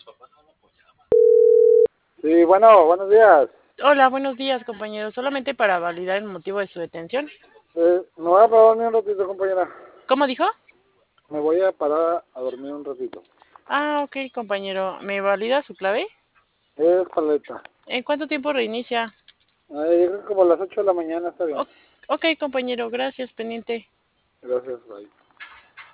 Sí, bueno, buenos días. Hola, buenos días, compañero. Solamente para validar el motivo de su detención. Me voy a parar a dormir un ratito, compañera. ¿Cómo dijo? Me voy a parar a dormir un ratito. Ah, ok, compañero. ¿Me valida su clave? Es paleta. ¿En cuánto tiempo reinicia? Yo creo que como a las 8 de la mañana está bien. Ok, compañero, gracias, pendiente. Gracias, bye.